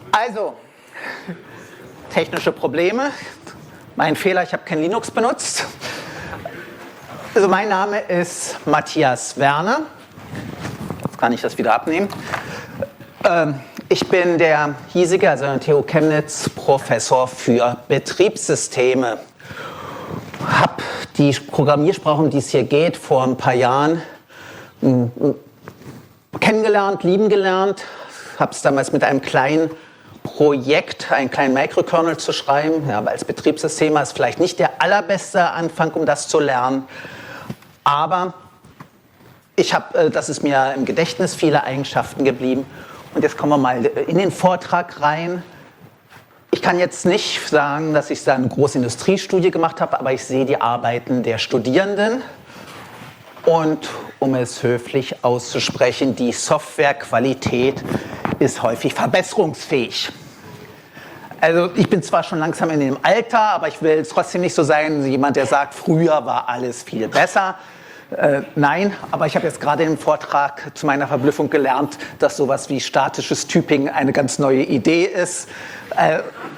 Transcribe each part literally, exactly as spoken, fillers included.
Also, technische Probleme. Mein Fehler, ich habe kein Linux benutzt. Also mein Name ist Matthias Werner. Jetzt kann ich das wieder abnehmen. Ähm, ich bin der hiesige, also an der T U Chemnitz, Professor für Betriebssysteme. Habe die Programmiersprache, um die es hier geht, vor ein paar Jahren m, m, kennengelernt, lieben gelernt. Habe es damals mit einem kleinen Projekt, einen kleinen Microkernel zu schreiben. Ja, weil als Betriebssystem ist vielleicht nicht der allerbeste Anfang, um das zu lernen. Aber ich habe, das ist mir im Gedächtnis, viele Eigenschaften geblieben. Und jetzt kommen wir mal in den Vortrag rein. Ich kann jetzt nicht sagen, dass ich da eine große Industriestudie gemacht habe, aber ich sehe die Arbeiten der Studierenden. Und um es höflich auszusprechen, die Softwarequalität ist häufig verbesserungsfähig. Also ich bin zwar schon langsam in dem Alter, aber ich will trotzdem nicht so sein, jemand, der sagt, früher war alles viel besser. Äh, nein, aber ich habe jetzt gerade im Vortrag zu meiner Verblüffung gelernt, dass sowas wie statisches Typing eine ganz neue Idee ist. Äh,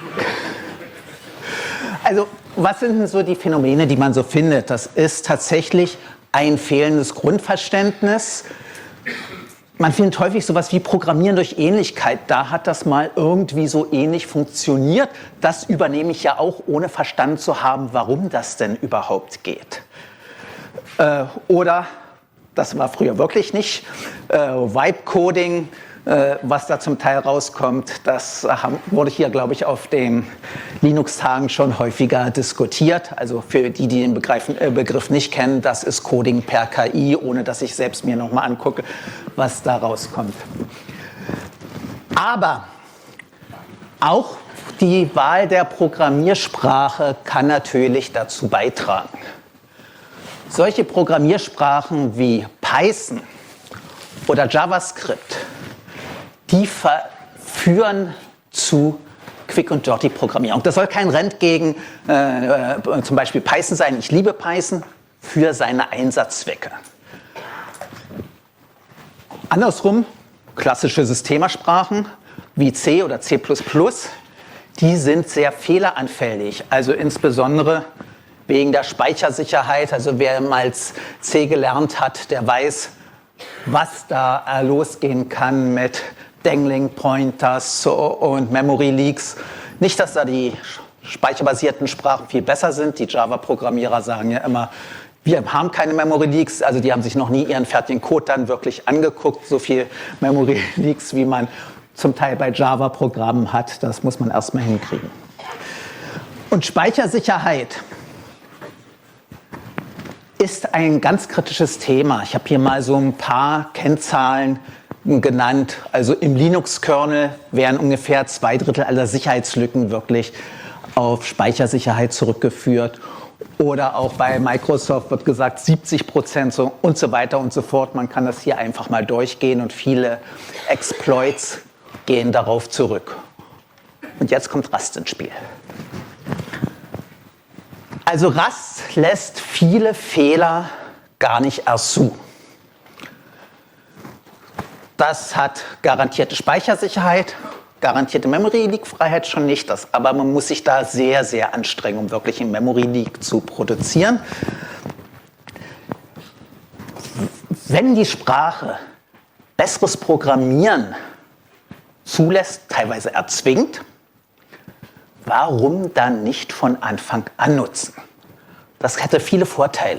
also was sind denn so die Phänomene, die man so findet? Das ist tatsächlich ein fehlendes Grundverständnis. Man findet häufig sowas wie Programmieren durch Ähnlichkeit. Da hat das mal irgendwie so ähnlich funktioniert. Das übernehme ich ja auch, ohne verstanden zu haben, warum das denn überhaupt geht. Äh, oder, das war früher wirklich nicht, äh, Vibe-Coding, äh, was da zum Teil rauskommt, das haben, wurde hier, glaube ich, auf den Linux-Tagen schon häufiger diskutiert. Also für die, die den Begriff, äh, Begriff nicht kennen, das ist Coding per K I, ohne dass ich selbst mir nochmal angucke, was da rauskommt. Aber auch die Wahl der Programmiersprache kann natürlich dazu beitragen. Solche Programmiersprachen wie Python oder JavaScript, die führen zu Quick- und Dirty-Programmierung. Das soll kein Rent gegen äh, zum Beispiel Python sein. Ich liebe Python für seine Einsatzzwecke. Andersrum, klassische Systemersprachen wie C oder C plus plus, die sind sehr fehleranfällig. Also insbesondere wegen der Speichersicherheit. Also wer mal C gelernt hat, der weiß, was da losgehen kann mit Dangling Pointers und Memory Leaks. Nicht, dass da die speicherbasierten Sprachen viel besser sind. Die Java-Programmierer sagen ja immer, wir haben keine Memory Leaks. Also die haben sich noch nie ihren fertigen Code dann wirklich angeguckt. So viel Memory Leaks, wie man zum Teil bei Java-Programmen hat, das muss man erstmal hinkriegen. Und Speichersicherheit ist ein ganz kritisches Thema. Ich habe hier mal so ein paar Kennzahlen genannt. Also im Linux-Kernel werden ungefähr zwei Drittel aller Sicherheitslücken wirklich auf Speichersicherheit zurückgeführt. Oder auch bei Microsoft wird gesagt siebzig Prozent so und so weiter und so fort. Man kann das hier einfach mal durchgehen und viele Exploits gehen darauf zurück. Und jetzt kommt Rust ins Spiel. Also Rust lässt viele Fehler gar nicht erst zu. Das hat garantierte Speichersicherheit, garantierte Memory-Leak-Freiheit schon nicht, das, aber man muss sich da sehr, sehr anstrengen, um wirklich einen Memory-Leak zu produzieren. Wenn die Sprache besseres Programmieren zulässt, teilweise erzwingt, warum dann nicht von Anfang an nutzen? Das hätte viele Vorteile.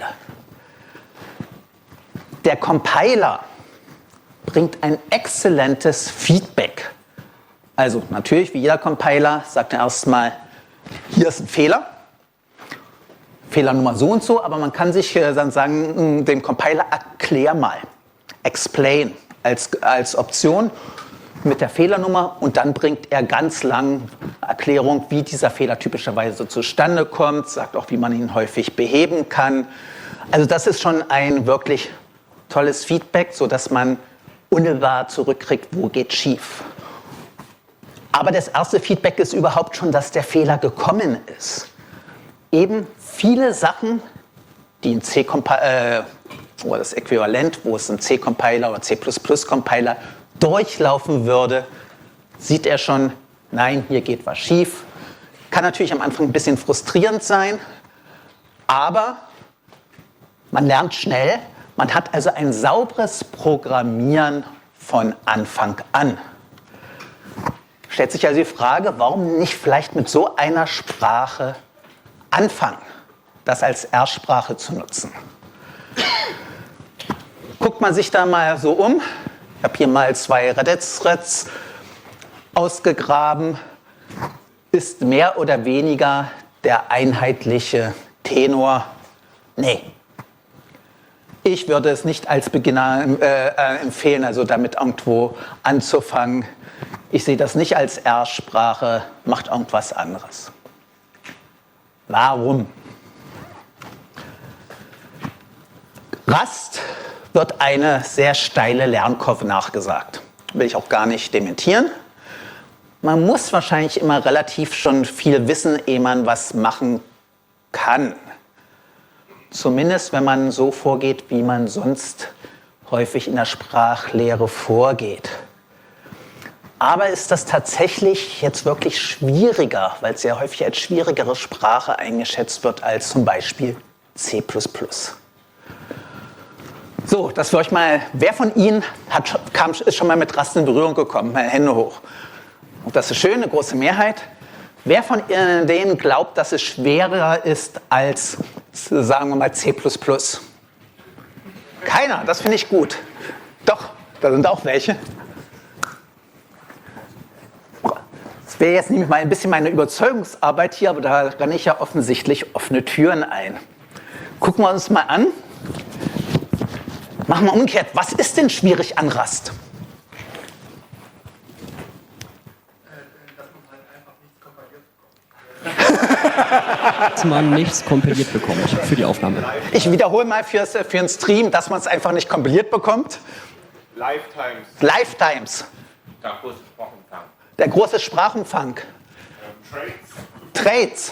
Der Compiler bringt ein exzellentes Feedback. Also natürlich, wie jeder Compiler, sagt er erstmal, hier ist ein Fehler, Fehlernummer so und so, aber man kann sich dann sagen, dem Compiler erklär mal, explain als, als Option mit der Fehlernummer und dann bringt er ganz lang Erklärung, wie dieser Fehler typischerweise zustande kommt, sagt auch, wie man ihn häufig beheben kann. Also das ist schon ein wirklich tolles Feedback, sodass man unmittelbar zurückkriegt, wo geht schief. Aber das erste Feedback ist überhaupt schon, dass der Fehler gekommen ist. Eben viele Sachen, die in C, äh, oder das Äquivalent, wo es ein C-Compiler oder C plus plus Compiler durchlaufen würde, sieht er schon nein, hier geht was schief. Kann natürlich am Anfang ein bisschen frustrierend sein, aber man lernt schnell. Man hat also ein sauberes Programmieren von Anfang an. Stellt sich also die Frage, warum nicht vielleicht mit so einer Sprache anfangen, das als Erstsprache zu nutzen. Guckt man sich da mal so um. Ich habe hier mal zwei Reddit-Threads ausgegraben. Ist mehr oder weniger der einheitliche Tenor? Nee. Ich würde es nicht als Beginner äh, äh, empfehlen, also damit irgendwo anzufangen. Ich sehe das nicht als Erstsprache, macht irgendwas anderes. Warum? Rust wird eine sehr steile Lernkurve nachgesagt. Will ich auch gar nicht dementieren. Man muss wahrscheinlich immer relativ schon viel wissen, ehe man was machen kann. Zumindest wenn man so vorgeht, wie man sonst häufig in der Sprachlehre vorgeht. Aber ist das tatsächlich jetzt wirklich schwieriger, weil es sehr häufig als schwierigere Sprache eingeschätzt wird als zum Beispiel C plus plus? So, dass wir euch mal, wer von Ihnen hat, kam, ist schon mal mit Rust in Berührung gekommen? Meine Hände hoch. Und das ist schön, eine große Mehrheit. Wer von denen glaubt, dass es schwerer ist als, sagen wir mal, C plus plus? Keiner, das finde ich gut. Doch, da sind auch welche. Das wäre jetzt nämlich mal ein bisschen meine Überzeugungsarbeit hier, aber da renne ich ja offensichtlich offene Türen ein. Gucken wir uns mal an. Machen wir umgekehrt. Was ist denn schwierig an Rust? Dass man nichts kompiliert bekommt für die Aufnahme. Ich wiederhole mal fürs, für den Stream, dass man es einfach nicht kompiliert bekommt. Lifetimes. Lifetimes. Der große Sprachumfang. Der große Sprachumfang. Ähm, Trades. Trades.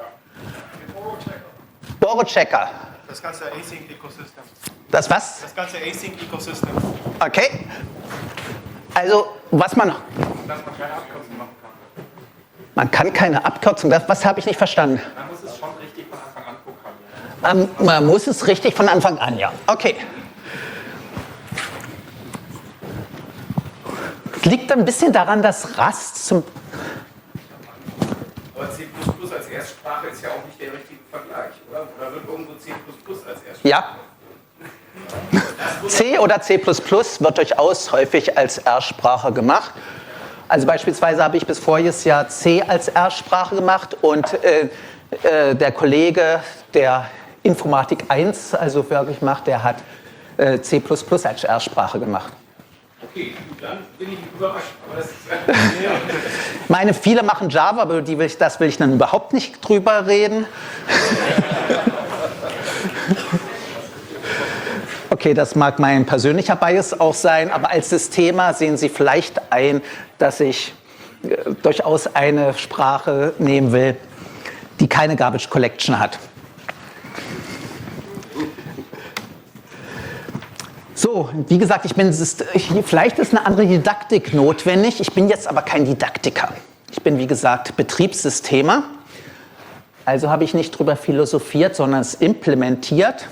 Ja. Borrow-Checker. Das ganze Async-Ecosystem. Das was? Das ganze Async-Ecosystem. Okay. Also, was man... Dass man keine Abkürzung machen kann. Man kann keine Abkürzung... Das, was habe ich nicht verstanden? Man muss es schon richtig von Anfang an programmieren. Ähm, man muss es richtig von Anfang an, ja. Okay. Es liegt ein bisschen daran, dass Rust zum... Aber C plus plus als Erstsprache ist ja auch nicht der richtige Vergleich, oder? Oder wird irgendwo C plus plus als Erstsprache? Ja. C oder C plus plus wird durchaus häufig als Erstsprache gemacht. Also beispielsweise habe ich bis voriges Jahr C als Erstsprache gemacht und äh, äh, der Kollege, der Informatik eins also wirklich macht, der hat äh, C plus plus als Erstsprache gemacht. Okay, gut, dann bin ich überrascht. Aber das ist Ich meine, viele machen Java, aber die will ich, das will ich dann überhaupt nicht drüber reden. Okay, das mag mein persönlicher Bias auch sein, aber als Systema sehen Sie vielleicht ein, dass ich äh, durchaus eine Sprache nehmen will, die keine Garbage Collection hat. So, wie gesagt, ich bin, vielleicht ist eine andere Didaktik notwendig. Ich bin jetzt aber kein Didaktiker. Ich bin, wie gesagt, Betriebssystemer. Also habe ich nicht drüber philosophiert, sondern es implementiert.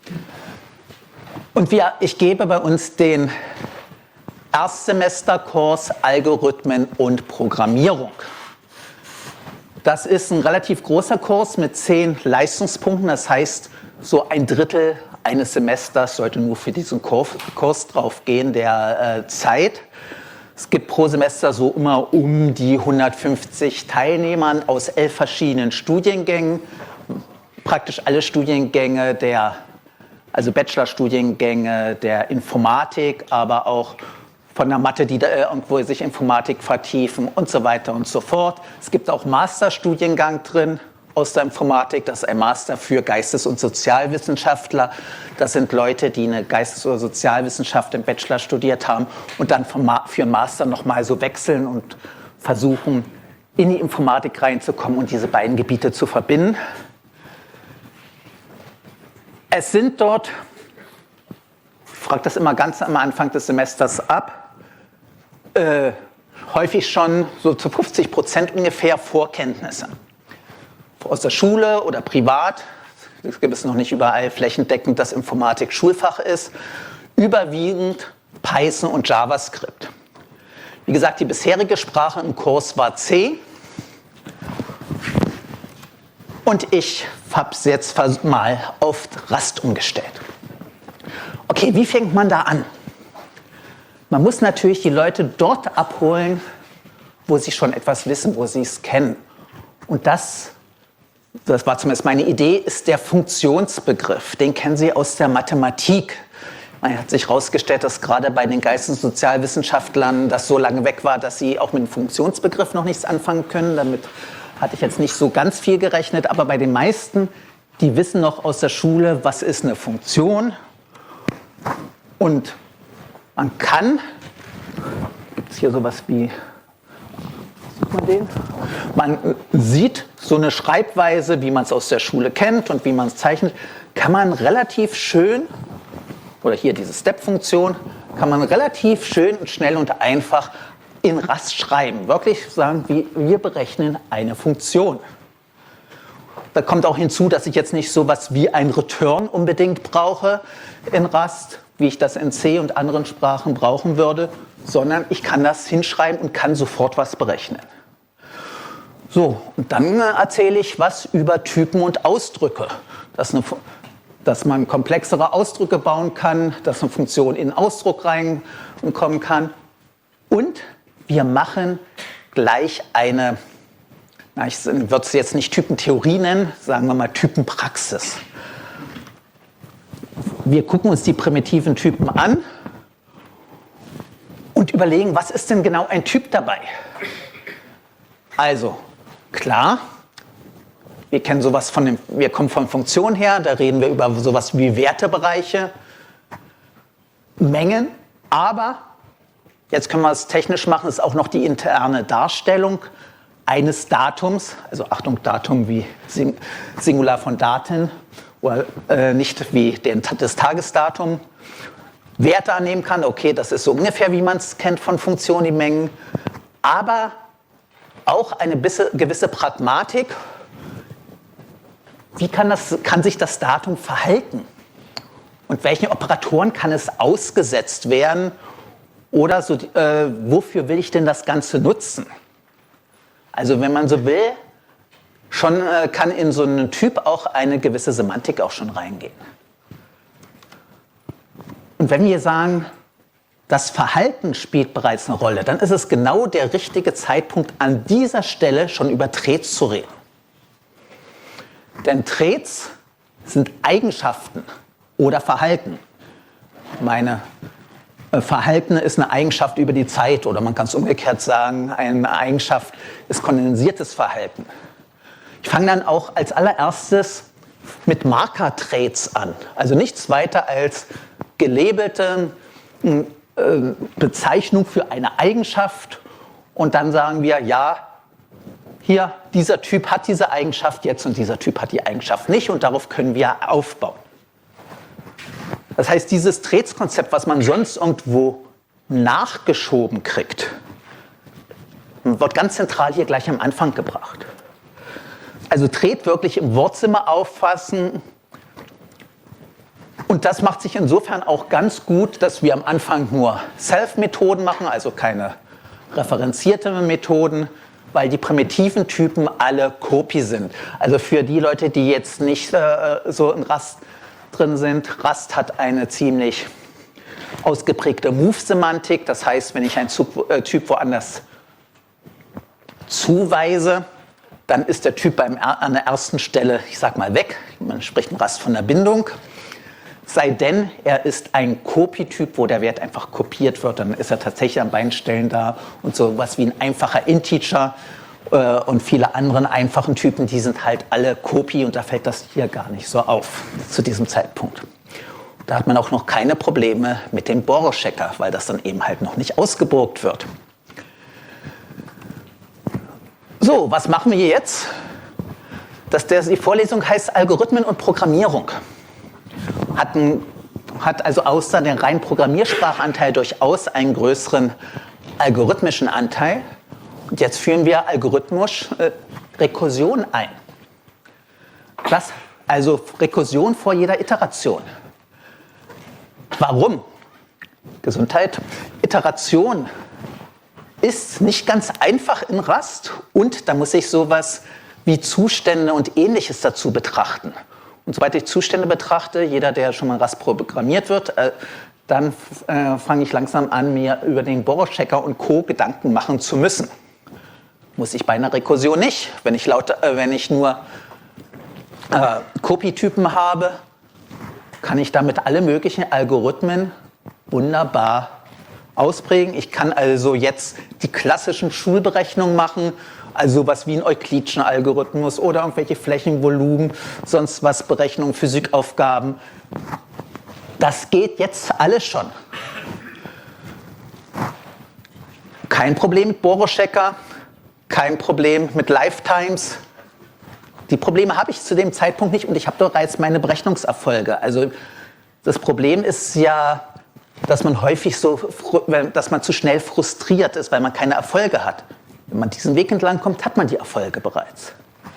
Und wir, ich gebe bei uns den Erstsemesterkurs Algorithmen und Programmierung. Das ist ein relativ großer Kurs mit zehn Leistungspunkten. Das heißt, so ein Drittel eines Semesters sollte nur für diesen Kurs, Kurs drauf gehen, der äh, Zeit. Es gibt pro Semester so immer um die hundertfünfzig Teilnehmer aus elf verschiedenen Studiengängen. Praktisch alle Studiengänge der, also Bachelorstudiengänge der Informatik, aber auch von der Mathe, die da irgendwo sich Informatik vertiefen und so weiter und so fort. Es gibt auch Masterstudiengang drin aus der Informatik. Das ist ein Master für Geistes- und Sozialwissenschaftler. Das sind Leute, die eine Geistes- oder Sozialwissenschaft im Bachelor studiert haben und dann für einen Master nochmal so wechseln und versuchen, in die Informatik reinzukommen und diese beiden Gebiete zu verbinden. Es sind dort, ich frage das immer ganz am Anfang des Semesters ab, äh, häufig schon so zu fünfzig Prozent ungefähr Vorkenntnisse. Aus der Schule oder privat, es gibt es noch nicht überall flächendeckend, dass Informatik Schulfach ist, überwiegend Python und JavaScript. Wie gesagt, die bisherige Sprache im Kurs war C. Und ich habe es jetzt mal auf Rust umgestellt. Okay, wie fängt man da an? Man muss natürlich die Leute dort abholen, wo sie schon etwas wissen, wo sie es kennen. Und das, das war zumindest meine Idee, ist der Funktionsbegriff. Den kennen Sie aus der Mathematik. Man hat sich herausgestellt, dass gerade bei den Geistes- und Sozialwissenschaftlern das so lange weg war, dass sie auch mit dem Funktionsbegriff noch nichts anfangen können. Damit hatte ich jetzt nicht so ganz viel gerechnet, aber bei den meisten, die wissen noch aus der Schule, was ist eine Funktion. Und man kann, gibt es hier sowas wie, sieht man den? Man sieht so eine Schreibweise, wie man es aus der Schule kennt und wie man es zeichnet, kann man relativ schön, oder hier diese Step-Funktion, kann man relativ schön und schnell und einfach in Rust schreiben. Wirklich sagen, wie wir berechnen eine Funktion. Da kommt auch hinzu, dass ich jetzt nicht so etwas wie ein Return unbedingt brauche in Rust, wie ich das in C und anderen Sprachen brauchen würde, sondern ich kann das hinschreiben und kann sofort was berechnen. So, und dann erzähle ich was über Typen und Ausdrücke. Dass, eine, dass man komplexere Ausdrücke bauen kann, dass eine Funktion in Ausdruck reinkommen kann. Und wir machen gleich eine, na, ich würde es jetzt nicht Typentheorie nennen, sagen wir mal Typenpraxis. Wir gucken uns die primitiven Typen an und überlegen, was ist denn genau ein Typ dabei? Also, klar, wir kennen sowas von dem, wir kommen von Funktionen her, da reden wir über sowas wie Wertebereiche, Mengen, aber jetzt können wir es technisch machen, ist auch noch die interne Darstellung eines Datums, also Achtung, Datum wie Sing Singular von Daten, oder äh, nicht wie den, das Tagesdatum, Werte annehmen kann, okay, das ist so ungefähr, wie man es kennt von Funktionen, die Mengen, aber auch eine gewisse Pragmatik. Wie kann, das, kann sich das Datum verhalten? Und welchen Operatoren kann es ausgesetzt werden? Oder so, äh, wofür will ich denn das Ganze nutzen? Also wenn man so will, schon äh, kann in so einen Typ auch eine gewisse Semantik auch schon reingehen. Und wenn wir sagen, das Verhalten spielt bereits eine Rolle, dann ist es genau der richtige Zeitpunkt, an dieser Stelle schon über Traits zu reden. Denn Traits sind Eigenschaften oder Verhalten. Meine äh, Verhalten ist eine Eigenschaft über die Zeit, oder man kann es umgekehrt sagen, eine Eigenschaft ist kondensiertes Verhalten. Ich fange dann auch als allererstes mit Marker-Traits an. Also nichts weiter als gelabelte äh, Bezeichnung für eine Eigenschaft. Und dann sagen wir, ja, hier, dieser Typ hat diese Eigenschaft jetzt und dieser Typ hat die Eigenschaft nicht. Und darauf können wir aufbauen. Das heißt, dieses Traits-Konzept, was man sonst irgendwo nachgeschoben kriegt, wird ganz zentral hier gleich am Anfang gebracht. Also Trait wirklich im Wortsinne auffassen. Und das macht sich insofern auch ganz gut, dass wir am Anfang nur Self-Methoden machen, also keine referenzierten Methoden, weil die primitiven Typen alle Copy sind. Also für die Leute, die jetzt nicht äh, so in Rust drin sind, Rust hat eine ziemlich ausgeprägte Move-Semantik. Das heißt, wenn ich einen Zug, äh, Typ woanders zuweise, dann ist der Typ beim, an der ersten Stelle, ich sag mal, weg. Man spricht im Rust von der Bindung. Sei denn, er ist ein Copy-Typ, wo der Wert einfach kopiert wird, dann ist er tatsächlich an beiden Stellen da. Und so was wie ein einfacher Integer äh, und viele anderen einfachen Typen, die sind halt alle Copy und da fällt das hier gar nicht so auf zu diesem Zeitpunkt. Da hat man auch noch keine Probleme mit dem Borrow-Checker, weil das dann eben halt noch nicht ausgeburgt wird. So, was machen wir jetzt? Das, der, die Vorlesung heißt Algorithmen und Programmierung. Hat, ein, hat also außer dem reinen Programmiersprachanteil durchaus einen größeren algorithmischen Anteil und jetzt führen wir algorithmisch äh, Rekursion ein. Was? Also Rekursion vor jeder Iteration. Warum? Gesundheit. Iteration ist nicht ganz einfach in Rust und da muss ich sowas wie Zustände und Ähnliches dazu betrachten. Und sobald ich Zustände betrachte, jeder, der schon mal Rust programmiert wird, äh, dann äh, fange ich langsam an, mir über den Borrow-Checker und Co. Gedanken machen zu müssen. Muss ich bei einer Rekursion nicht. Wenn ich, laut, äh, wenn ich nur äh, Copy-Typen habe, kann ich damit alle möglichen Algorithmen wunderbar ausprägen. Ich kann also jetzt die klassischen Schulberechnungen machen, also sowas wie einen euklidischen Algorithmus oder irgendwelche Flächenvolumen, sonst was, Berechnungen, Physikaufgaben. Das geht jetzt alles schon. Kein Problem mit Borrow-Checker, kein Problem mit Lifetimes. Die Probleme habe ich zu dem Zeitpunkt nicht und ich habe bereits meine Berechnungserfolge. Also das Problem ist ja, dass man häufig so, dass man zu schnell frustriert ist, weil man keine Erfolge hat. Wenn man diesen Weg entlang kommt, hat man die Erfolge bereits.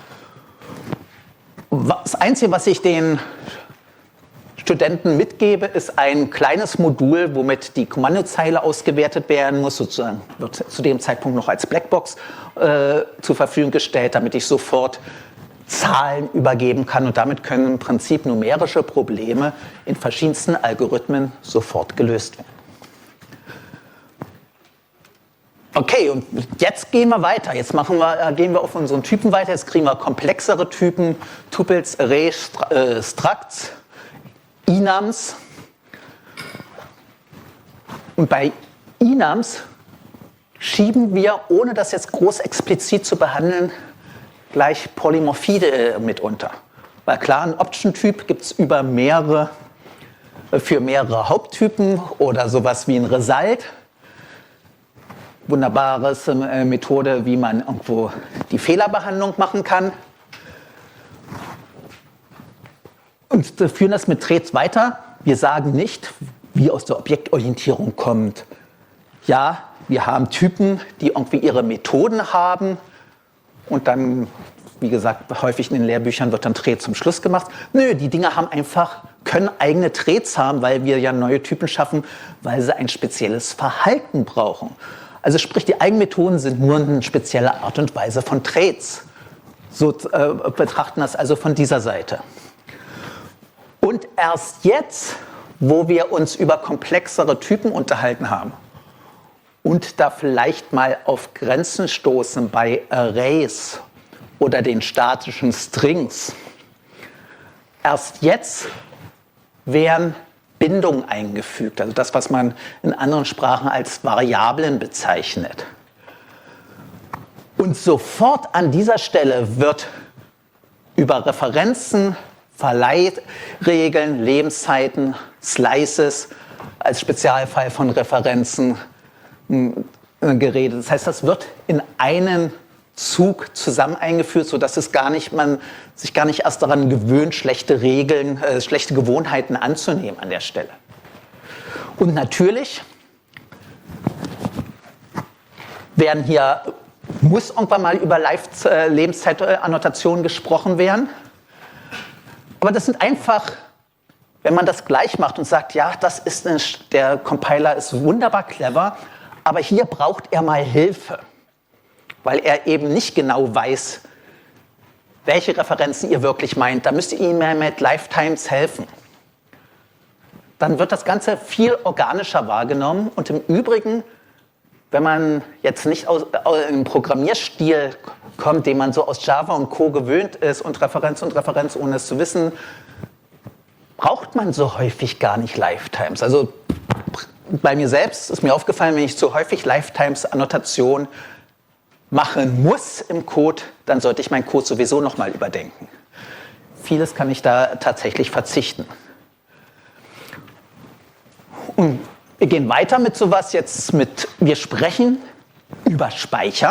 Das Einzige, was ich den Studenten mitgebe, ist ein kleines Modul, womit die Kommandozeile ausgewertet werden muss. Sozusagen wird zu dem Zeitpunkt noch als Blackbox äh, zur Verfügung gestellt, damit ich sofort Zahlen übergeben kann. Und damit können im Prinzip numerische Probleme in verschiedensten Algorithmen sofort gelöst werden. Okay, und jetzt gehen wir weiter. Jetzt machen wir, äh, gehen wir auf unseren Typen weiter. Jetzt kriegen wir komplexere Typen, Tupels, Arrays, äh, Structs, Enums. Und bei Enums schieben wir, ohne das jetzt groß explizit zu behandeln, gleich Polymorphie äh, mit unter. Weil klar, ein Option-Typ gibt es über mehrere, äh, für mehrere Haupttypen oder sowas wie ein Result. Wunderbare äh, Methode, wie man irgendwo die Fehlerbehandlung machen kann. Und wir führen das mit Traits weiter. Wir sagen nicht, wie aus der Objektorientierung kommt. Ja, wir haben Typen, die irgendwie ihre Methoden haben. Und dann, wie gesagt, häufig in den Lehrbüchern wird dann Trait zum Schluss gemacht. Nö, die Dinge haben einfach, können eigene Traits haben, weil wir ja neue Typen schaffen, weil sie ein spezielles Verhalten brauchen. Also sprich, die Eigenmethoden sind nur eine spezielle Art und Weise von Traits. So äh, betrachten das also von dieser Seite. Und erst jetzt, wo wir uns über komplexere Typen unterhalten haben und da vielleicht mal auf Grenzen stoßen bei Arrays oder den statischen Strings, erst jetzt werden Bindungen eingefügt, also das, was man in anderen Sprachen als Variablen bezeichnet. Und sofort an dieser Stelle wird über Referenzen, Verleihregeln, Lebenszeiten, Slices als Spezialfall von Referenzen geredet. Das heißt, das wird in einen Zug zusammen eingeführt, sodass es gar nicht, man sich gar nicht erst daran gewöhnt, schlechte Regeln, äh, schlechte Gewohnheiten anzunehmen an der Stelle. Und natürlich werden hier, muss irgendwann mal über Life, äh, Lebenszeitannotationen gesprochen werden. Aber das sind einfach, wenn man das gleich macht und sagt, ja, das ist eine, der Compiler ist wunderbar clever, aber hier braucht er mal Hilfe, weil er eben nicht genau weiß, welche Referenzen ihr wirklich meint. Da müsst ihr ihm mit Lifetimes helfen. Dann wird das Ganze viel organischer wahrgenommen. Und im Übrigen, wenn man jetzt nicht aus, aus einem Programmierstil kommt, den man so aus Java und Co. gewöhnt ist und Referenz und Referenz, ohne es zu wissen, braucht man so häufig gar nicht Lifetimes. Also bei mir selbst ist mir aufgefallen, wenn ich zu häufig Lifetimes-Annotation machen muss im Code, dann sollte ich meinen Code sowieso nochmal überdenken. Vieles kann ich da tatsächlich verzichten. Und wir gehen weiter mit sowas jetzt mit, wir sprechen über Speicher.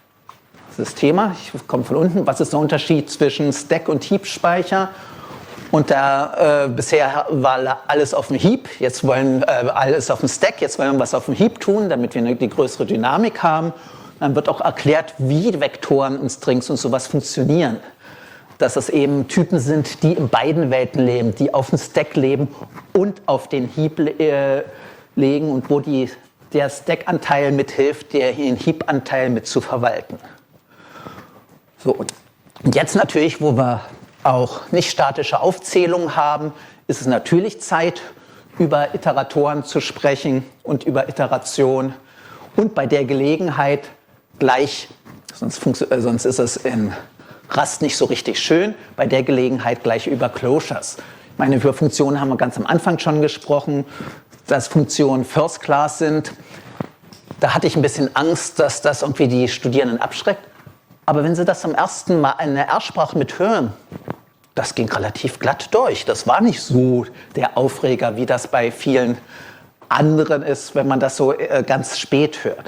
Das ist das Thema, ich komme von unten. Was ist der Unterschied zwischen Stack- und Heap-Speicher? Und da äh, bisher war alles auf dem Heap, jetzt wollen äh, alles auf dem Stack, jetzt wollen wir was auf dem Heap tun, damit wir eine, die größere Dynamik haben. Dann wird auch erklärt, wie Vektoren und Strings und sowas funktionieren. Dass es eben Typen sind, die in beiden Welten leben, die auf dem Stack leben und auf den Heap äh, legen und wo die, der Stack-Anteil mithilft, den Heap-Anteil mit zu verwalten. So, und jetzt natürlich, wo wir auch nicht statische Aufzählungen haben, ist es natürlich Zeit, über Iteratoren zu sprechen und über Iteration und bei der Gelegenheit gleich, sonst, äh, sonst ist es in Rust nicht so richtig schön, bei der Gelegenheit gleich über Closures. Ich meine, über Funktionen haben wir ganz am Anfang schon gesprochen, dass Funktionen First Class sind. Da hatte ich ein bisschen Angst, dass das irgendwie die Studierenden abschreckt. Aber wenn Sie das zum ersten Mal in der R-Sprache mithören, das ging relativ glatt durch. Das war nicht so der Aufreger, wie das bei vielen anderen ist, wenn man das so äh, ganz spät hört.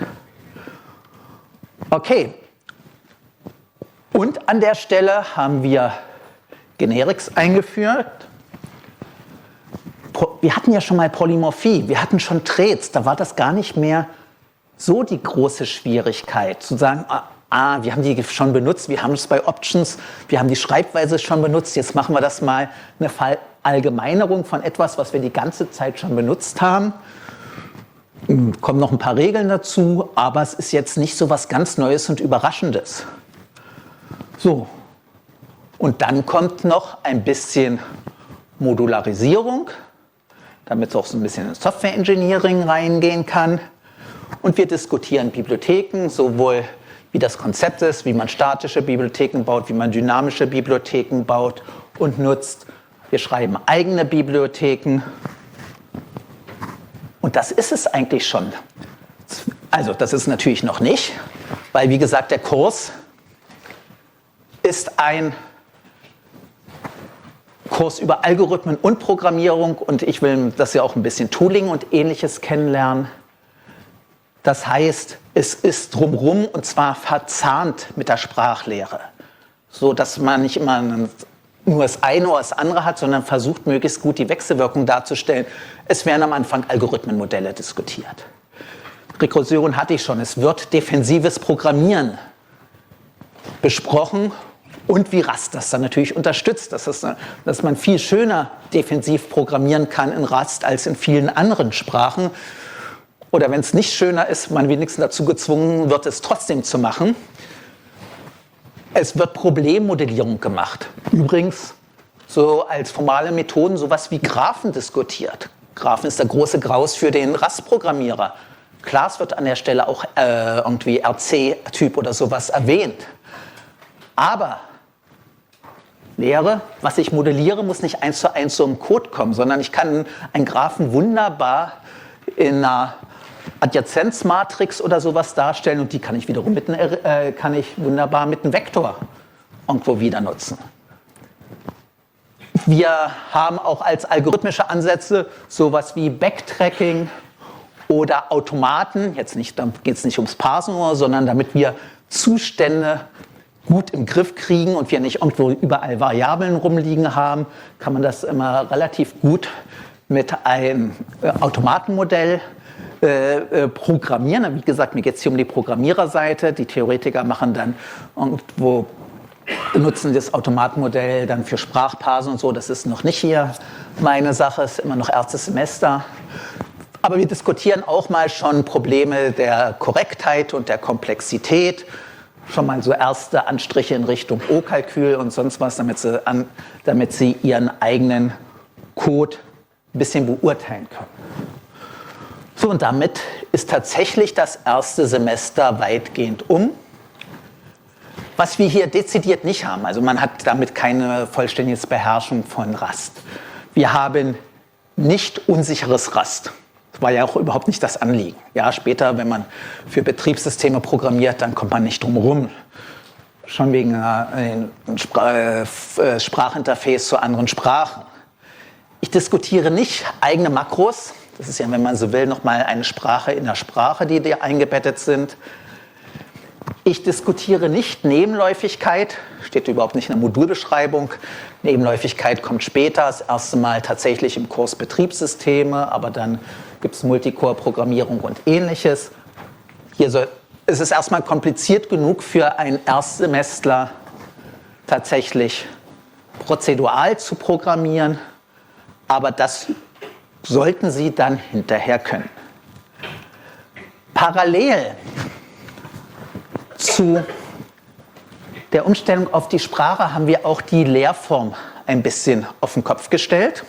Okay. Und an der Stelle haben wir Generics eingeführt. Wir hatten ja schon mal Polymorphie, wir hatten schon Traits, da war das gar nicht mehr so die große Schwierigkeit, zu sagen, ah, ah, wir haben die schon benutzt, wir haben es bei Options, wir haben die Schreibweise schon benutzt, jetzt machen wir das mal eine Verallgemeinerung von etwas, was wir die ganze Zeit schon benutzt haben. Kommen noch ein paar Regeln dazu, aber es ist jetzt nicht so was ganz Neues und Überraschendes. So, und dann kommt noch ein bisschen Modularisierung, damit es auch so ein bisschen in Software Engineering reingehen kann. Und wir diskutieren Bibliotheken, sowohl wie das Konzept ist, wie man statische Bibliotheken baut, wie man dynamische Bibliotheken baut und nutzt. Wir schreiben eigene Bibliotheken. Und das ist es eigentlich schon. Also das ist natürlich noch nicht, weil wie gesagt, der Kurs ist ein Kurs über Algorithmen und Programmierung und ich will, dass Sie auch ein bisschen Tooling und Ähnliches kennenlernen. Das heißt, es ist drumherum und zwar verzahnt mit der Sprachlehre, so dass man nicht immer nur das eine oder das andere hat, sondern versucht, möglichst gut die Wechselwirkung darzustellen. Es werden am Anfang Algorithmenmodelle diskutiert. Rekursion hatte ich schon, es wird defensives Programmieren besprochen und wie Rust das dann natürlich unterstützt, dass, es, dass man viel schöner defensiv programmieren kann in Rust als in vielen anderen Sprachen. Oder wenn es nicht schöner ist, man wenigstens dazu gezwungen wird, es trotzdem zu machen. Es wird Problemmodellierung gemacht. Übrigens, so als formale Methoden sowas wie Graphen diskutiert. Graphen ist der große Graus für den Rust-Programmierer. Class wird an der Stelle auch äh, irgendwie R C-Typ oder sowas erwähnt. Aber Lehre, was ich modelliere, muss nicht eins zu eins so im Code kommen, sondern ich kann einen Graphen wunderbar in einer Adjazenzmatrix oder sowas darstellen und die kann ich wiederum mit einem, äh, kann ich wunderbar mit einem Vektor irgendwo wieder nutzen. Wir haben auch als algorithmische Ansätze sowas wie Backtracking oder Automaten, jetzt nicht, da geht es nicht ums Parsen, sondern damit wir Zustände gut im Griff kriegen und wir nicht irgendwo überall Variablen rumliegen haben, kann man das immer relativ gut mit einem Automatenmodell äh, äh, programmieren. Wie gesagt, mir geht es hier um die Programmiererseite. Die Theoretiker machen dann irgendwo, benutzen das Automatenmodell dann für Sprachparsen und so. Das ist noch nicht hier meine Sache, ist immer noch erstes Semester. Aber wir diskutieren auch mal schon Probleme der Korrektheit und der Komplexität. Schon mal so erste Anstriche in Richtung O-Kalkül und sonst was, damit sie, an, damit sie ihren eigenen Code ein bisschen beurteilen können. So, und damit ist tatsächlich das erste Semester weitgehend um. Was wir hier dezidiert nicht haben, also man hat damit keine vollständige Beherrschung von Rust. Wir haben nicht unsicheres Rust. Das war ja auch überhaupt nicht das Anliegen. Ja, später, wenn man für Betriebssysteme programmiert, dann kommt man nicht drum herum. Schon wegen einem äh, Sprachinterface zu anderen Sprachen. Ich diskutiere nicht eigene Makros. Das ist ja, wenn man so will, nochmal eine Sprache in der Sprache, die da eingebettet sind. Ich diskutiere nicht Nebenläufigkeit, steht überhaupt nicht in der Modulbeschreibung. Nebenläufigkeit kommt später, das erste Mal tatsächlich im Kurs Betriebssysteme, aber dann gibt es Multicore-Programmierung und ähnliches. Hier soll, es ist erstmal kompliziert genug für einen Erstsemestler tatsächlich prozedural zu programmieren, aber das sollten Sie dann hinterher können. Parallel zu der Umstellung auf die Sprache haben wir auch die Lehrform ein bisschen auf den Kopf gestellt.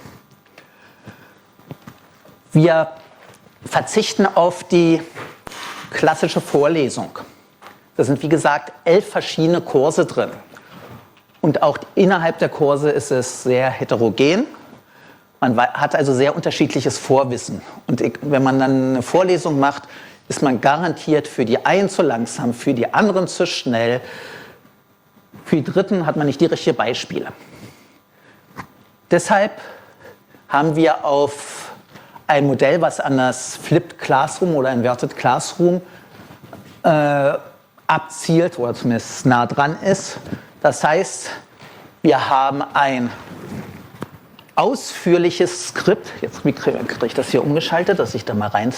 Wir verzichten auf die klassische Vorlesung. Da sind, wie gesagt, elf verschiedene Kurse drin. Und auch innerhalb der Kurse ist es sehr heterogen. Man hat also sehr unterschiedliches Vorwissen. Und wenn man dann eine Vorlesung macht, ist man garantiert für die einen zu langsam, für die anderen zu schnell. Für die Dritten hat man nicht die richtigen Beispiele. Deshalb haben wir auf ein Modell, was an das Flipped Classroom oder Inverted Classroom äh, abzielt, oder zumindest nah dran ist. Das heißt, wir haben ein ausführliches Skript. Jetzt kriege ich das hier umgeschaltet, dass ich da mal rein...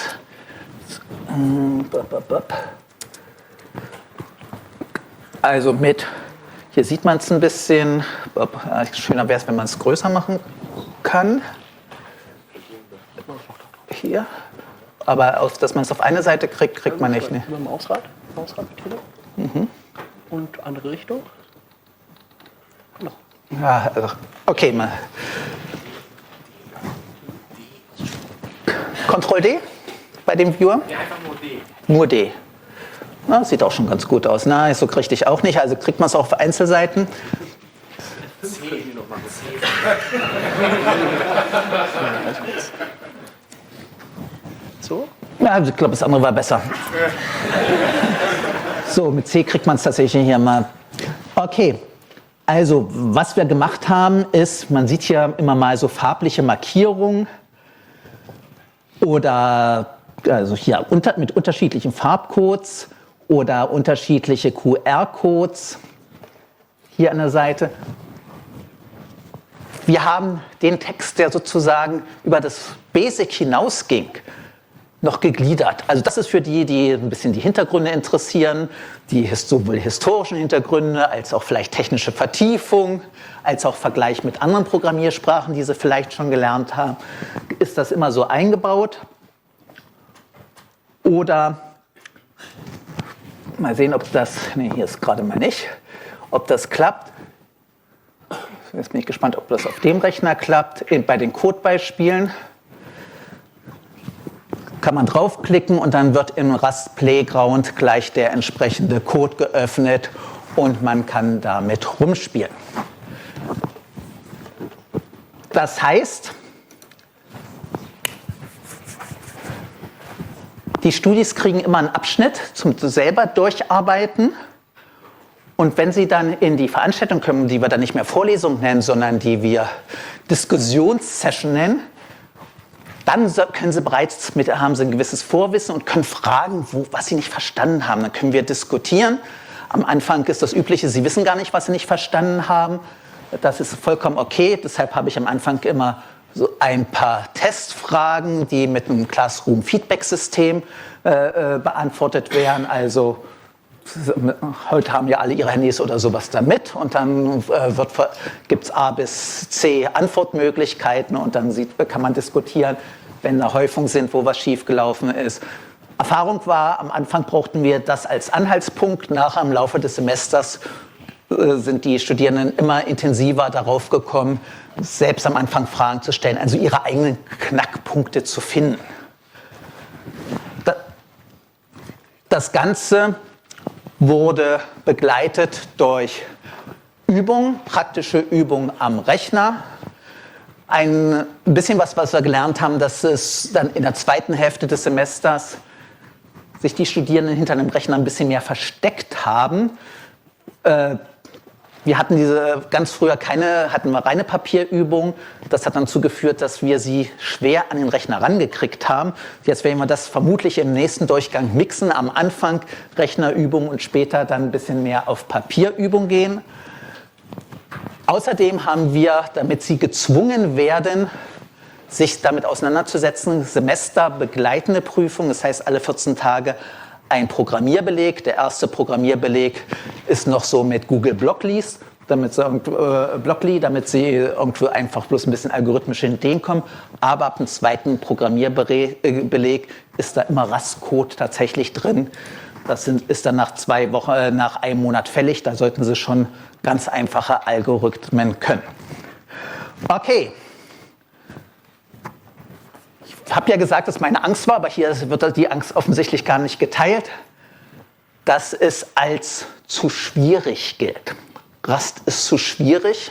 Also mit, hier sieht man es ein bisschen, schöner wäre es, wenn man es größer machen kann. Hier. Aber auf, dass man es auf eine Seite kriegt, kriegt man nicht. Ne? Über Mausrad, Mausradbedienung. Mhm. Und andere Richtung. Genau. Ja, also, okay, mal. Control D bei dem Viewer? Ja, einfach nur D. Nur D. Na, sieht auch schon ganz gut aus. Na, so kriege ich auch nicht. Also kriegt man es auch auf Einzelseiten. C. So? Ja, ich glaube, das andere war besser. So, mit C kriegt man es tatsächlich hier mal. Okay, also was wir gemacht haben, ist, man sieht hier immer mal so farbliche Markierungen oder also hier unter, mit unterschiedlichen Farbcodes oder unterschiedliche Q R-Codes hier an der Seite. Wir haben den Text, der sozusagen über das Basic hinausging, noch gegliedert. Also das ist für die, die ein bisschen die Hintergründe interessieren, die sowohl historischen Hintergründe als auch vielleicht technische Vertiefung, als auch Vergleich mit anderen Programmiersprachen, die sie vielleicht schon gelernt haben, ist das immer so eingebaut. Oder mal sehen, ob das, nee, hier ist gerade mal nicht, ob das klappt. Jetzt bin ich gespannt, ob das auf dem Rechner klappt. Bei den Codebeispielen kann man draufklicken und dann wird im Rust Playground gleich der entsprechende Code geöffnet und man kann damit rumspielen. Das heißt, die Studis kriegen immer einen Abschnitt zum selber durcharbeiten. Und wenn sie dann in die Veranstaltung kommen, die wir dann nicht mehr Vorlesung nennen, sondern die wir Diskussionssession nennen, dann können sie bereits mit, haben sie ein gewisses Vorwissen und können fragen, wo, was sie nicht verstanden haben. Dann können wir diskutieren. Am Anfang ist das Übliche, sie wissen gar nicht, was sie nicht verstanden haben. Das ist vollkommen okay. Deshalb habe ich am Anfang immer so ein paar Testfragen, die mit einem Classroom-Feedback-System äh, äh, beantwortet werden. Also heute haben ja alle ihre Handys oder sowas damit und dann äh, gibt es A bis C Antwortmöglichkeiten und dann sieht, kann man diskutieren, wenn da Häufungen sind, wo was schiefgelaufen ist. Erfahrung war, am Anfang brauchten wir das als Anhaltspunkt, nachher im Laufe des Semesters äh, sind die Studierenden immer intensiver darauf gekommen, selbst am Anfang Fragen zu stellen, also ihre eigenen Knackpunkte zu finden. Das Ganze wurde begleitet durch Übungen, praktische Übungen am Rechner. Ein bisschen was, was wir gelernt haben, dass es dann in der zweiten Hälfte des Semesters sich die Studierenden hinter einem Rechner ein bisschen mehr versteckt haben. Äh, Wir hatten diese ganz früher keine, hatten wir reine Papierübungen. Das hat dann dazu geführt, dass wir sie schwer an den Rechner rangekriegt haben. Jetzt werden wir das vermutlich im nächsten Durchgang mixen. Am Anfang Rechnerübung und später dann ein bisschen mehr auf Papierübung gehen. Außerdem haben wir, damit Sie gezwungen werden, sich damit auseinanderzusetzen, semesterbegleitende Prüfung. Das heißt, alle vierzehn Tage ein Programmierbeleg. Der erste Programmierbeleg ist noch so mit Google Blockly, damit sie, äh, Blockly, damit Sie irgendwo einfach bloß ein bisschen algorithmische Ideen kommen. Aber ab dem zweiten Programmierbeleg ist da immer Rust-Code tatsächlich drin. Das sind, ist dann nach zwei Wochen, äh, nach einem Monat fällig. Da sollten Sie schon ganz einfache Algorithmen können. Okay. Ich habe ja gesagt, dass meine Angst war, aber hier wird die Angst offensichtlich gar nicht geteilt, dass es als zu schwierig gilt. Rust ist zu schwierig.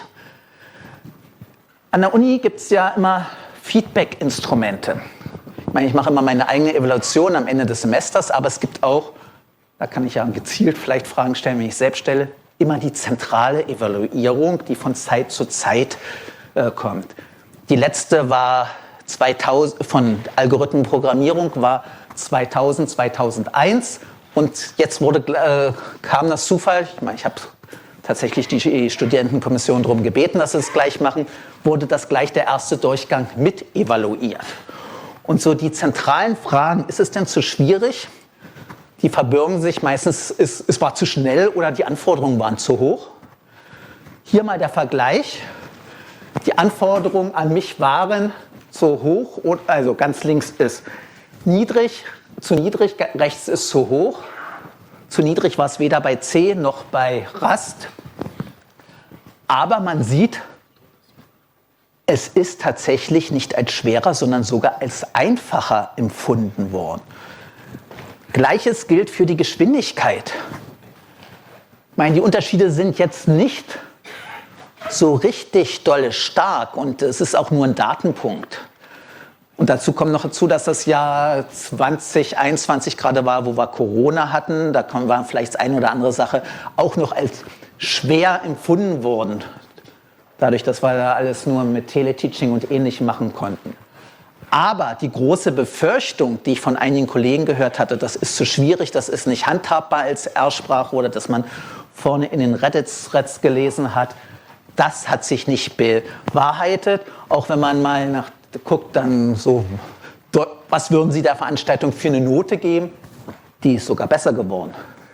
An der Uni gibt es ja immer Feedback-Instrumente. Ich meine, ich mache immer meine eigene Evaluation am Ende des Semesters, aber es gibt auch, da kann ich ja gezielt vielleicht Fragen stellen, wenn ich selbst stelle, immer die zentrale Evaluierung, die von Zeit zu Zeit äh, kommt. Die letzte war zweitausend, von Algorithmenprogrammierung war zweitausend, zweitausendeins und jetzt wurde, äh, kam das Zufall, ich meine, ich habe tatsächlich die Studentenkommission darum gebeten, dass sie es gleich machen, wurde das gleich der erste Durchgang mit evaluiert. Und so die zentralen Fragen, ist es denn zu schwierig? Die verbirgen sich meistens, es, es war zu schnell oder die Anforderungen waren zu hoch. Hier mal der Vergleich. Die Anforderungen an mich waren zu hoch, also ganz links ist niedrig, zu niedrig, rechts ist zu hoch. Zu niedrig war es weder bei C noch bei Rust. Aber man sieht, es ist tatsächlich nicht als schwerer, sondern sogar als einfacher empfunden worden. Gleiches gilt für die Geschwindigkeit. Ich meine, die Unterschiede sind jetzt nicht so richtig dolle stark und es ist auch nur ein Datenpunkt. Und dazu kommt noch dazu, dass das Jahr zwanzig einundzwanzig gerade war, wo wir Corona hatten. Da war vielleicht das eine oder andere Sache auch noch als schwer empfunden worden. Dadurch, dass wir da alles nur mit Teleteaching und Ähnlichem machen konnten. Aber die große Befürchtung, die ich von einigen Kollegen gehört hatte, das ist zu schwierig, das ist nicht handhabbar als R-Sprache oder dass man vorne in den Reddit-Threads gelesen hat, das hat sich nicht bewahrheitet. Auch wenn man mal nach, guckt, dann so, was würden Sie der Veranstaltung für eine Note geben? Die ist sogar besser geworden.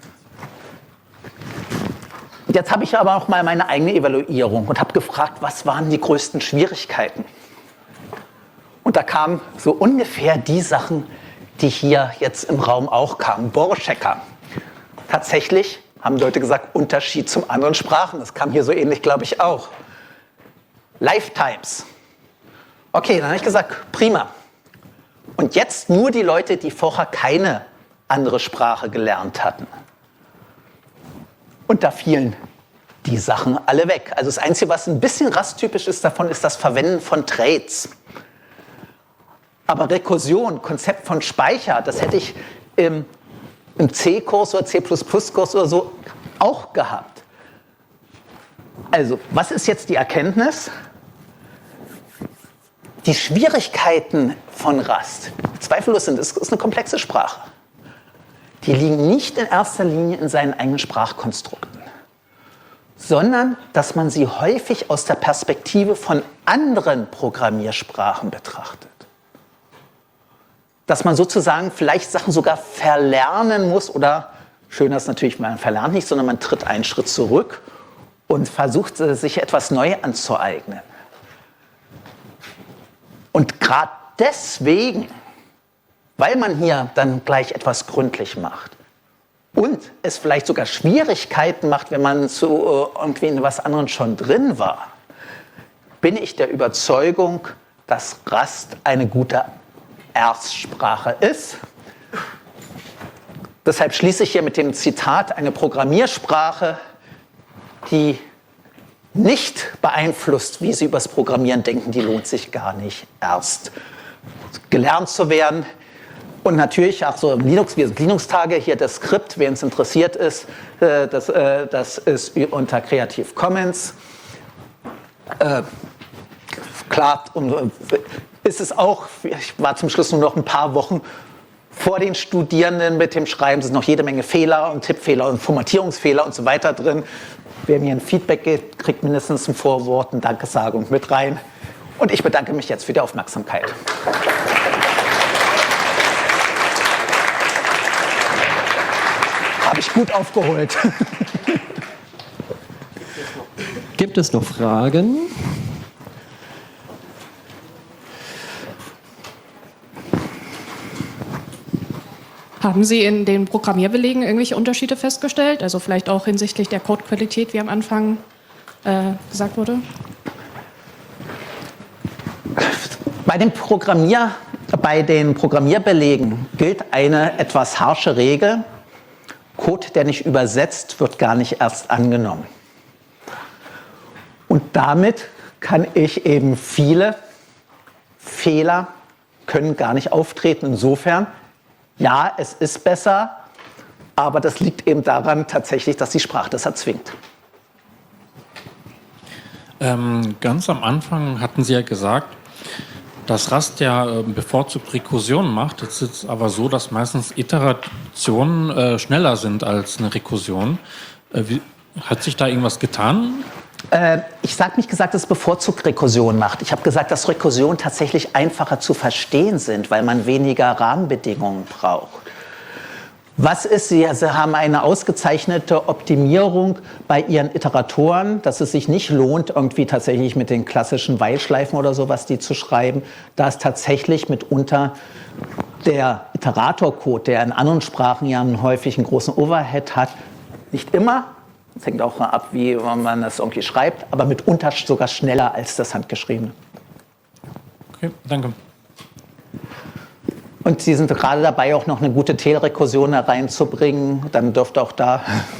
Und jetzt habe ich aber auch mal meine eigene Evaluierung und habe gefragt, was waren die größten Schwierigkeiten? Und da kamen so ungefähr die Sachen, die hier jetzt im Raum auch kamen. Borchecker. Tatsächlich haben Leute gesagt, Unterschied zum anderen Sprachen. Das kam hier so ähnlich, glaube ich, auch. Lifetimes. Okay, dann habe ich gesagt, prima. Und jetzt nur die Leute, die vorher keine andere Sprache gelernt hatten. Und da fielen die Sachen alle weg. Also das Einzige, was ein bisschen rasttypisch ist davon, ist das Verwenden von Traits. Aber Rekursion, Konzept von Speicher, das hätte ich im, im C-Kurs oder C plus plus-Kurs oder so auch gehabt. Also, was ist jetzt die Erkenntnis? Die Schwierigkeiten von Rust, zweifellos sind, es ist eine komplexe Sprache. Die liegen nicht in erster Linie in seinen eigenen Sprachkonstrukten, sondern dass man sie häufig aus der Perspektive von anderen Programmiersprachen betrachtet. Dass man sozusagen vielleicht Sachen sogar verlernen muss oder, schöner ist natürlich, man verlernt nicht, sondern man tritt einen Schritt zurück und versucht, sich etwas neu anzueignen. Und gerade deswegen, weil man hier dann gleich etwas gründlich macht und es vielleicht sogar Schwierigkeiten macht, wenn man zu äh, irgendwie in was anderem schon drin war, bin ich der Überzeugung, dass Rust eine gute Erstsprache ist. Deshalb schließe ich hier mit dem Zitat, eine Programmiersprache, die nicht beeinflusst, wie Sie über das Programmieren denken, die lohnt sich gar nicht erst gelernt zu werden. Und natürlich auch so Linux, wie Linux-Tage, hier das Skript, wen es interessiert ist, äh, das, äh, das ist unter Creative Commons. Äh, klar, um, ist es auch, ich war zum Schluss nur noch ein paar Wochen vor den Studierenden mit dem Schreiben, es sind noch jede Menge Fehler und Tippfehler und Formatierungsfehler und so weiter drin. Wer mir ein Feedback gibt, kriegt mindestens ein Vorwort, eine Dankesagung mit rein. Und ich bedanke mich jetzt für die Aufmerksamkeit. Habe ich gut aufgeholt. Gibt es noch Fragen? Haben Sie in den Programmierbelegen irgendwelche Unterschiede festgestellt? Also vielleicht auch hinsichtlich der Codequalität, wie am Anfang äh, gesagt wurde? Bei, dem Programmier, bei den Programmierbelegen gilt eine etwas harsche Regel. Code, der nicht übersetzt, wird gar nicht erst angenommen. Und damit kann ich eben viele Fehler können gar nicht auftreten. Insofern, ja, es ist besser, aber das liegt eben daran tatsächlich, dass die Sprache das erzwingt. Ähm, ganz am Anfang hatten Sie ja gesagt, dass Rust ja äh, bevorzugt Rekursionen macht. Jetzt ist es aber so, dass meistens Iterationen äh, schneller sind als eine Rekursion. Äh, wie, hat sich da irgendwas getan? Äh, ich sage nicht gesagt, dass es bevorzugt Rekursion macht. Ich habe gesagt, dass Rekursionen tatsächlich einfacher zu verstehen sind, weil man weniger Rahmenbedingungen braucht. Was ist, Sie, Sie haben eine ausgezeichnete Optimierung bei Ihren Iteratoren, dass es sich nicht lohnt, irgendwie tatsächlich mit den klassischen While-Schleifen oder sowas, die zu schreiben, da es tatsächlich mitunter der Iteratorcode, der in anderen Sprachen ja einen häufig einen großen Overhead hat, nicht immer, das hängt auch ab, wie man das irgendwie schreibt, aber mitunter sogar schneller als das Handgeschriebene. Okay, danke. Und Sie sind gerade dabei, auch noch eine gute Tail-Rekursion reinzubringen. Dann dürfte auch da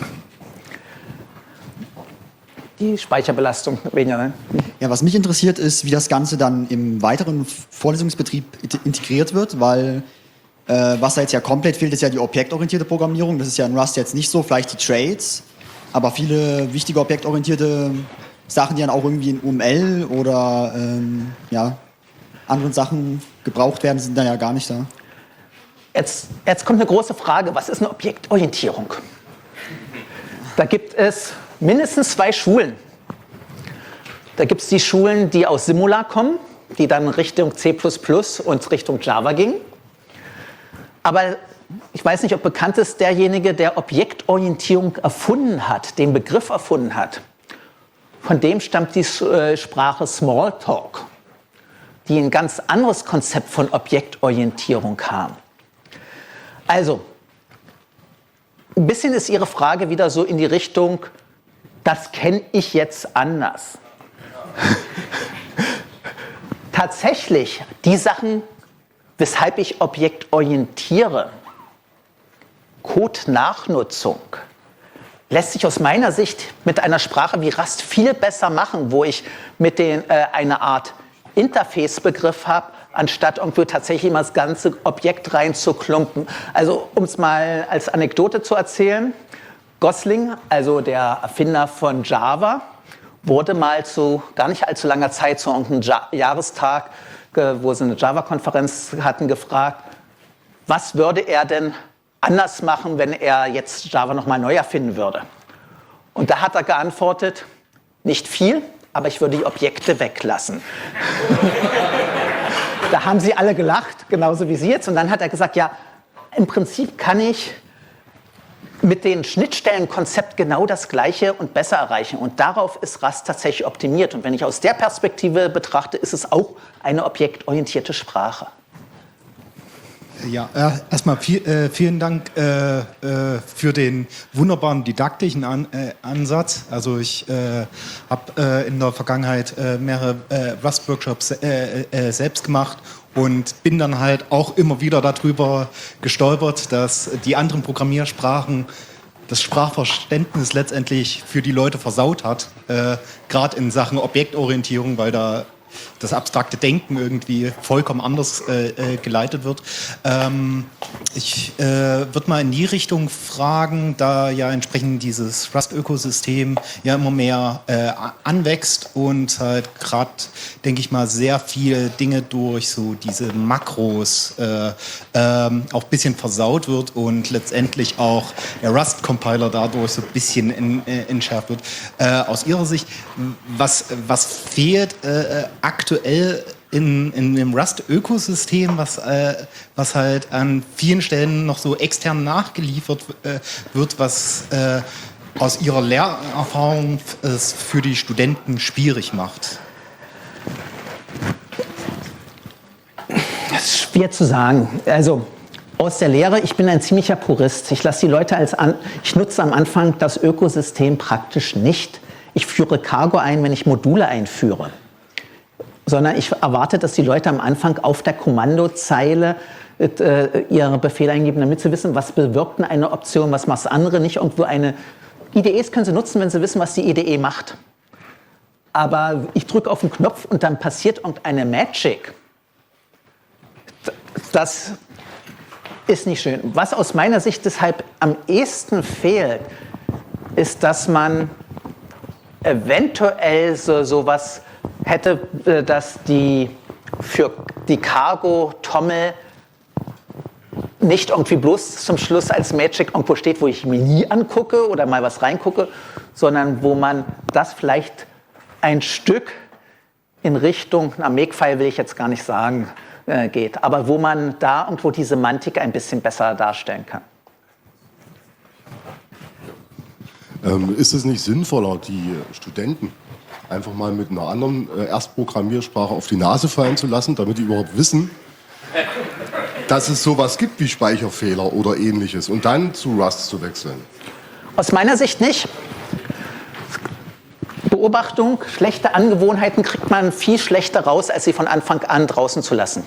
die Speicherbelastung weniger sein. Ja, was mich interessiert ist, wie das Ganze dann im weiteren Vorlesungsbetrieb integriert wird, weil äh, was da jetzt ja komplett fehlt, ist ja die objektorientierte Programmierung. Das ist ja in Rust jetzt nicht so, vielleicht die Trades, aber viele wichtige objektorientierte Sachen, die dann auch irgendwie in U M L oder ähm, ja, anderen Sachen gebraucht werden, sind dann ja gar nicht da. Jetzt, jetzt kommt eine große Frage, was ist eine Objektorientierung? Da gibt es mindestens zwei Schulen. Da gibt es die Schulen, die aus Simula kommen, die dann Richtung C plus plus und Richtung Java gingen. Aber ich weiß nicht, ob bekannt ist, derjenige, der Objektorientierung erfunden hat, den Begriff erfunden hat. Von dem stammt die äh, Sprache Smalltalk, die ein ganz anderes Konzept von Objektorientierung haben. Also, ein bisschen ist Ihre Frage wieder so in die Richtung, das kenne ich jetzt anders. Tatsächlich, die Sachen, weshalb ich objektorientiere, Code-Nachnutzung, lässt sich aus meiner Sicht mit einer Sprache wie Rust viel besser machen, wo ich mit den, äh, eine Art Interface-Begriff habe, anstatt irgendwie tatsächlich mal das ganze Objekt reinzuklumpen. Also um es mal als Anekdote zu erzählen, Gosling, also der Erfinder von Java, wurde mal zu gar nicht allzu langer Zeit zu irgendeinem ja- Jahrestag, wo sie eine Java-Konferenz hatten, gefragt, was würde er denn anders machen, wenn er jetzt Java nochmal neu erfinden würde. Und da hat er geantwortet, nicht viel, aber ich würde die Objekte weglassen. Da haben sie alle gelacht, genauso wie Sie jetzt. Und dann hat er gesagt, ja, im Prinzip kann ich mit dem Schnittstellenkonzept genau das Gleiche und besser erreichen. Und darauf ist Rust tatsächlich optimiert. Und wenn ich aus der Perspektive betrachte, ist es auch eine objektorientierte Sprache. Ja, äh, erstmal viel, äh, vielen Dank äh, äh, für den wunderbaren didaktischen An äh, Ansatz. Also ich äh, habe äh, in der Vergangenheit äh, mehrere äh, Rust-Workshops äh, äh, selbst gemacht und bin dann halt auch immer wieder darüber gestolpert, dass die anderen Programmiersprachen das Sprachverständnis letztendlich für die Leute versaut hat, äh, gerade in Sachen Objektorientierung, weil da das abstrakte Denken irgendwie vollkommen anders äh, äh, geleitet wird. Ähm, ich äh, würde mal in die Richtung fragen, da ja entsprechend dieses Rust-Ökosystem ja immer mehr äh, anwächst und halt gerade, denke ich mal, sehr viele Dinge durch so diese Makros äh, ähm, auch ein bisschen versaut wird und letztendlich auch der Rust-Compiler dadurch so ein bisschen in, äh, entschärft wird. Äh, aus Ihrer Sicht, was, was fehlt äh, aktuell in, in dem Rust-Ökosystem, was, äh, was halt an vielen Stellen noch so extern nachgeliefert äh, wird, was äh, aus Ihrer Lehrerfahrung es für die Studenten schwierig macht? Das ist schwer zu sagen. Also aus der Lehre, ich bin ein ziemlicher Purist. Ich lasse die Leute als an, ich nutze am Anfang das Ökosystem praktisch nicht. Ich führe Cargo ein, wenn ich Module einführe. Sondern ich erwarte, dass die Leute am Anfang auf der Kommandozeile äh, ihre Befehle eingeben, damit sie wissen, was bewirkt denn eine Option, was macht das andere. Nicht irgendwo eine I D Es können sie nutzen, wenn sie wissen, was die I D E macht. Aber ich drücke auf den Knopf und dann passiert irgendeine Magic. Das ist nicht schön. Was aus meiner Sicht deshalb am ehesten fehlt, ist, dass man eventuell so sowas hätte, dass die für die Cargo-Tommel nicht irgendwie bloß zum Schluss als Magic irgendwo steht, wo ich mir nie angucke oder mal was reingucke, sondern wo man das vielleicht ein Stück in Richtung, na, Makefile will ich jetzt gar nicht sagen, äh, geht, aber wo man da irgendwo die Semantik ein bisschen besser darstellen kann. Ähm, ist es nicht sinnvoller, die Studenten einfach mal mit einer anderen äh, Erstprogrammiersprache auf die Nase fallen zu lassen, damit die überhaupt wissen, dass es sowas gibt wie Speicherfehler oder ähnliches und dann zu Rust zu wechseln? Aus meiner Sicht nicht. Beobachtung, schlechte Angewohnheiten kriegt man viel schlechter raus, als sie von Anfang an draußen zu lassen.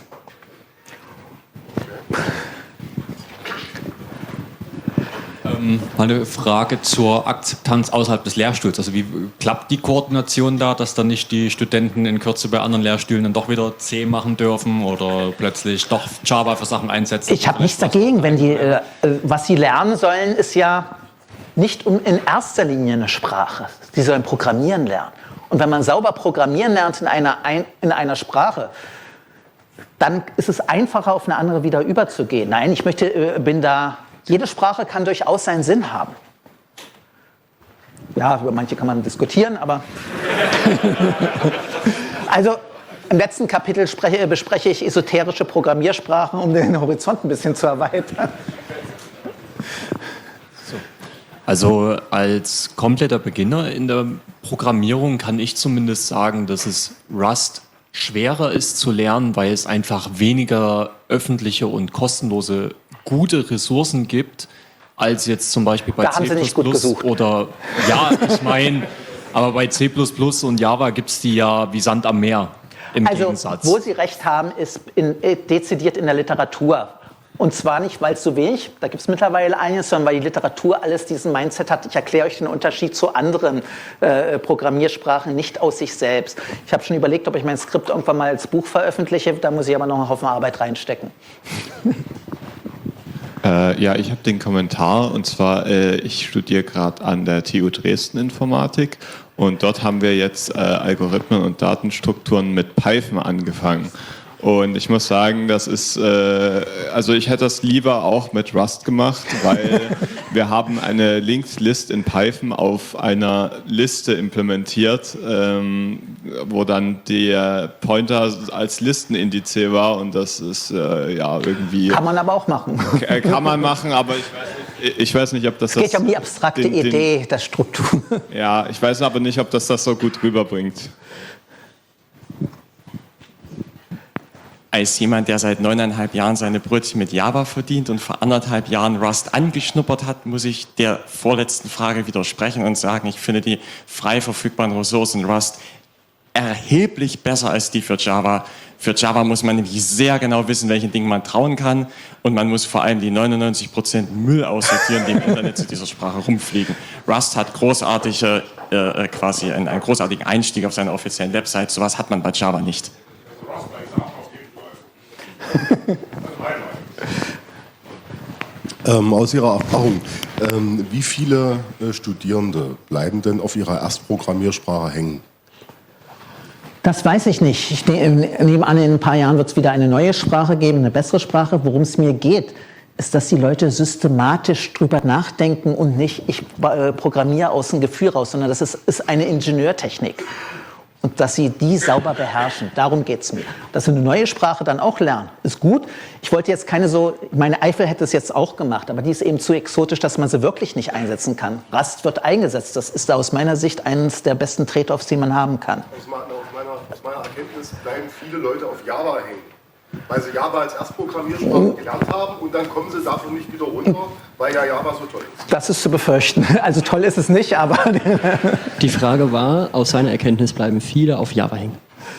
Ähm, eine Frage zur Akzeptanz außerhalb des Lehrstuhls. Also wie klappt die Koordination da, dass dann nicht die Studenten in Kürze bei anderen Lehrstühlen dann doch wieder C machen dürfen oder plötzlich doch Java für Sachen einsetzen? Ich habe nichts dagegen, wenn die, äh, was sie lernen sollen, ist ja nicht in erster Linie eine Sprache. Sie sollen Programmieren lernen. Und wenn man sauber Programmieren lernt in einer, in einer Sprache, dann ist es einfacher, auf eine andere wieder überzugehen. Nein, ich möchte, bin da, jede Sprache kann durchaus seinen Sinn haben. Ja, über manche kann man diskutieren, aber also im letzten Kapitel spreche, bespreche ich esoterische Programmiersprachen, um den Horizont ein bisschen zu erweitern. Also als kompletter Beginner in der Programmierung kann ich zumindest sagen, dass es Rust schwerer ist zu lernen, weil es einfach weniger öffentliche und kostenlose gute Ressourcen gibt, als jetzt zum Beispiel bei da haben C++ Sie nicht gut gesucht. Oder ja, ich meine, aber bei C plus plus und Java gibt es die ja wie Sand am Meer im also, Gegensatz. Wo Sie recht haben, ist in, dezidiert in der Literatur. Und zwar nicht, weil es so wenig, da gibt es mittlerweile eines, sondern weil die Literatur alles diesen Mindset hat. Ich erkläre euch den Unterschied zu anderen äh, Programmiersprachen nicht aus sich selbst. Ich habe schon überlegt, ob ich mein Skript irgendwann mal als Buch veröffentliche, da muss ich aber noch einen Haufen Arbeit reinstecken. Äh, ja, ich habe den Kommentar und zwar, äh, ich studiere gerade an der T U Dresden Informatik und dort haben wir jetzt äh, Algorithmen und Datenstrukturen mit Python angefangen. Und ich muss sagen, das ist, äh, also ich hätte das lieber auch mit Rust gemacht, weil wir haben eine Linked List in Python auf einer Liste implementiert, ähm, wo dann der Pointer als Listenindiz war und das ist äh, ja irgendwie... Kann man aber auch machen. K- kann man machen, aber ich weiß nicht, ich weiß nicht ob das... Es geht das, um die abstrakte den, den, Idee der Struktur. Ja, ich weiß aber nicht, ob das das so gut rüberbringt. Als jemand, der seit neuneinhalb Jahren seine Brötchen mit Java verdient und vor anderthalb Jahren Rust angeschnuppert hat, muss ich der vorletzten Frage widersprechen und sagen, ich finde die frei verfügbaren Ressourcen Rust erheblich besser als die für Java. Für Java muss man nämlich sehr genau wissen, welchen Dingen man trauen kann. Und man muss vor allem die neunundneunzig Prozent Müll aussortieren, die im Internet zu dieser Sprache rumfliegen. Rust hat großartige, äh, quasi einen, einen großartigen Einstieg auf seiner offiziellen Website. Sowas hat man bei Java nicht. ähm, aus Ihrer Erfahrung, ähm, wie viele äh, Studierende bleiben denn auf ihrer Erstprogrammiersprache hängen? Das weiß ich nicht. Ich nehme an, in ein paar Jahren wird es wieder eine neue Sprache geben, eine bessere Sprache. Worum es mir geht, ist, dass die Leute systematisch drüber nachdenken und nicht, ich äh, programmiere aus dem Gefühl raus, sondern das ist, ist eine Ingenieurtechnik. Und dass sie die sauber beherrschen. Darum geht es mir. Dass sie eine neue Sprache dann auch lernen, ist gut. Ich wollte jetzt keine so, meine Eifel hätte es jetzt auch gemacht, aber die ist eben zu exotisch, dass man sie wirklich nicht einsetzen kann. Rust wird eingesetzt. Das ist aus meiner Sicht eines der besten Trade-offs, die man haben kann. Aus meiner, aus meiner Erkenntnis bleiben viele Leute auf Java hängen, weil sie Java als Erstprogrammiersprache gelernt haben und dann kommen sie dafür nicht wieder runter, weil ja Java so toll ist. Das ist zu befürchten. Also toll ist es nicht, aber... Die Frage war, aus seiner Erkenntnis bleiben viele auf Java hängen.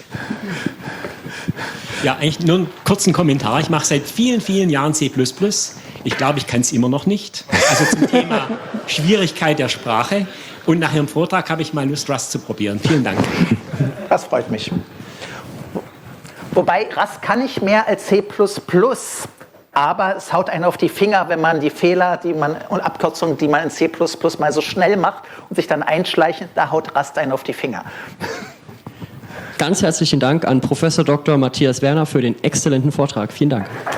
Ja, eigentlich nur einen kurzen Kommentar. Ich mache seit vielen, vielen Jahren C plus plus. Ich glaube, ich kann es immer noch nicht. Also zum Thema Schwierigkeit der Sprache. Und nach Ihrem Vortrag habe ich mal Lust, Rust zu probieren. Vielen Dank. Das freut mich. Wobei, Rust kann nicht mehr als C plus plus. Aber es haut einen auf die Finger, wenn man die Fehler die man, und Abkürzungen, die man in C plus plus mal so schnell macht und sich dann einschleichen, da haut Rust einen auf die Finger. Ganz herzlichen Dank an Professor Doktor Matthias Werner für den exzellenten Vortrag. Vielen Dank.